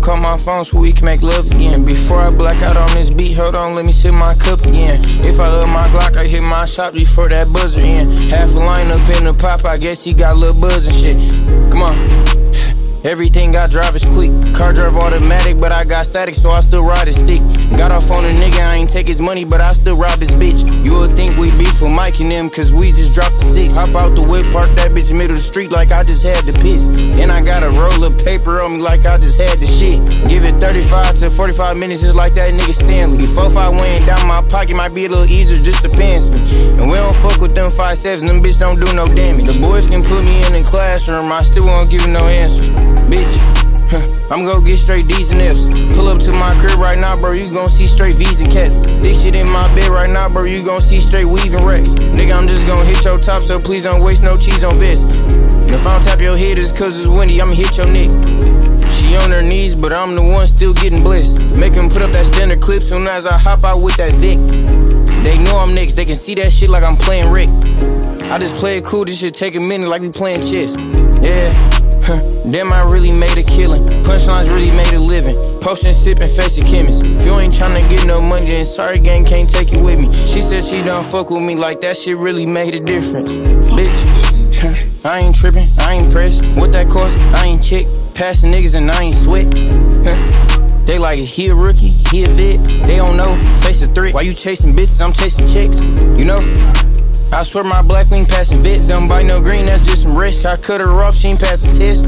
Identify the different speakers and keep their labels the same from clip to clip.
Speaker 1: call my phone so we can make love again. Before I black out on this beat, hold on, let me sip my cup again. If I up my Glock, I hit my shot before that buzzer in. Half a line up in the pop, I guess he got a little buzz and shit. Come on. Everything I drive is quick. Car drive automatic, but I got static, so I still ride a stick. Got off on a nigga, I ain't take his money, but I still rob his bitch. You would think we beef with Mike and them, cause we just dropped the 6. Hop out the whip, park that bitch middle of the street like I just had the piss. And I got a roll of paper on me like I just had the shit. Give it 35 to 45 minutes just like that nigga Stanley. 4-5 weighing down my pocket might be a little easier, just depends me. And we don't fuck with them 5-7s, them bitch don't do no damage. The boys can put me in the classroom, I still won't give no answers. Bitch, I'm gon' get straight D's and F's. Pull up to my crib right now, bro, you gon' see straight V's and cats. This shit in my bed right now, bro, you gon' see straight weave and Rex. Nigga, I'm just gon' hit your top, so please don't waste no cheese on vest. And if I don't tap your head, it's cause it's windy, I'ma hit your neck. She on her knees, but I'm the one still getting blessed. Make them put up that standard clip soon as I hop out with that Vic. They know I'm next, they can see that shit like I'm playing Rick. I just play it cool, this shit take a minute like we playing chess. Yeah. Damn, I really made a killing. Punchlines really made a living. Potion, sipping, face a chemist. If you ain't tryna get no money, then sorry gang, can't take it with me. She said she don't fuck with me like that shit really made a difference. Bitch, I ain't tripping, I ain't pressed. What that cost, I ain't check. Passing niggas and I ain't sweat. They like, he a rookie, he a vet. They don't know, face a threat. Why you chasing bitches, I'm chasing chicks. You know? I swear my black wing passing vets. Don't buy no green, that's just some risk. I cut her off, she ain't pass the test.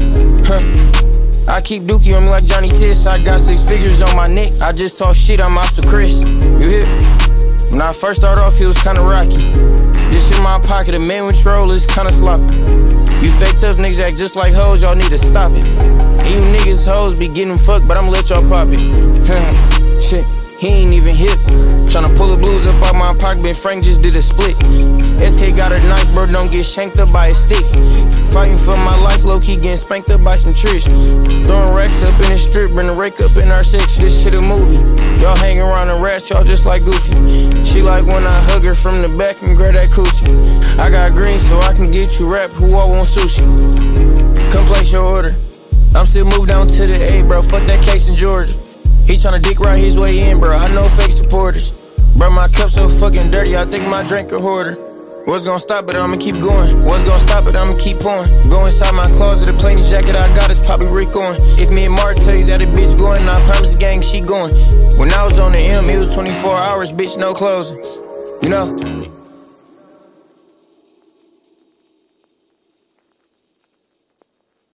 Speaker 1: I keep dookie on me like Johnny Test. I got 6 figures on my neck. I just talk shit, I'm off the Chris. You hit? When I first started off, it was kinda rocky. This shit in my pocket, a man with troll is kinda sloppy. You fake tough niggas act just like hoes, y'all need to stop it. And you niggas hoes be getting fucked, but I'ma let y'all pop it. Shit. He ain't even hip. Tryna pull the blues up out my pocket, but Frank just did a split. SK got a knife, bro, don't get shanked up by a stick. Fighting for my life, low-key getting spanked up by some tricks. Throwing racks up in the strip, bring the rake up in our section. This shit a movie. Y'all hang around the rats, y'all just like Goofy. She like when I hug her from the back and grab that coochie. I got green so I can get you rap, who all want sushi. Come place your order. I'm still moved down to the A, bro, fuck that case in Georgia. He tryna dick right his way in, bro, I know fake supporters. Bro, my cup so fucking dirty, I think my drink a hoarder. What's gonna stop it, I'ma keep going. What's gonna stop it, I'ma keep pouring. Go inside my closet, the plainest jacket I got is probably Rick on. If me and Mark tell you that a bitch going, I promise the gang she going. When I was on the M, it was 24 hours, bitch, no closing. You know?